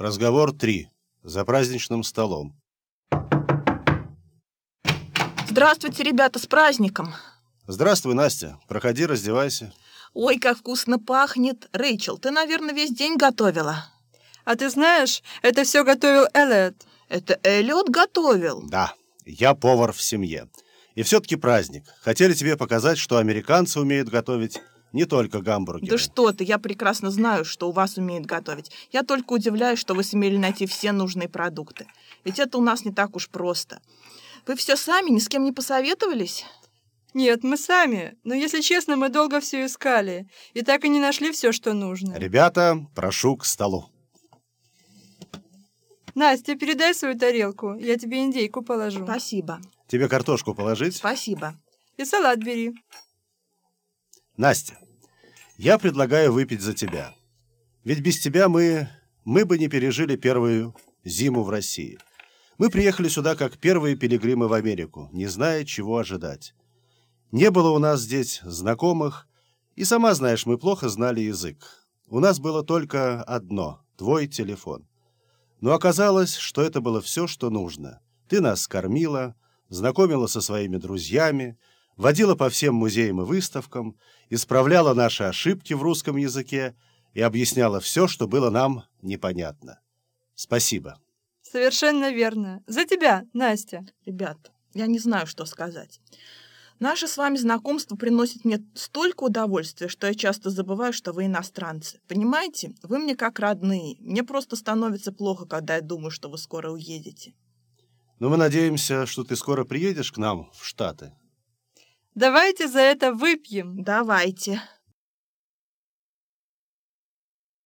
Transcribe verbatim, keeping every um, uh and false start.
Разговор три. За праздничным столом. Здравствуйте, ребята, с праздником! Здравствуй, Настя. Проходи, раздевайся. Ой, как вкусно пахнет! Рэйчел, ты, наверное, весь день готовила. А ты знаешь, это все готовил Эллиот. Это Эллиот готовил? Да, я повар в семье. И все-таки праздник. Хотели тебе показать, что американцы умеют готовить не только гамбургеры. Да что ты, я прекрасно знаю, что у вас умеют готовить. Я только удивляюсь, что вы сумели найти все нужные продукты. Ведь это у нас не так уж просто. Вы все сами, ни с кем не посоветовались? Нет, мы сами. Но, если честно, мы долго все искали. И так и не нашли все, что нужно. Ребята, прошу к столу. Настя, передай свою тарелку. Я тебе индейку положу. Спасибо. Тебе картошку положить? Спасибо. И салат бери. Настя, я предлагаю выпить за тебя. Ведь без тебя мы, мы бы не пережили первую зиму в России. Мы приехали сюда как первые пилигримы в Америку, не зная, чего ожидать. Не было у нас здесь знакомых, и сама знаешь, мы плохо знали язык. У нас было только одно – твой телефон. Но оказалось, что это было все, что нужно. Ты нас кормила, знакомила со своими друзьями, водила по всем музеям и выставкам, исправляла наши ошибки в русском языке и объясняла все, что было нам непонятно. Спасибо. Совершенно верно. За тебя, Настя. Ребят, я не знаю, что сказать. Наше с вами знакомство приносит мне столько удовольствия, что я часто забываю, что вы иностранцы. Понимаете? Вы мне как родные. Мне просто становится плохо, когда я думаю, что вы скоро уедете. Но мы надеемся, что ты скоро приедешь к нам в Штаты. Давайте за это выпьем. Давайте.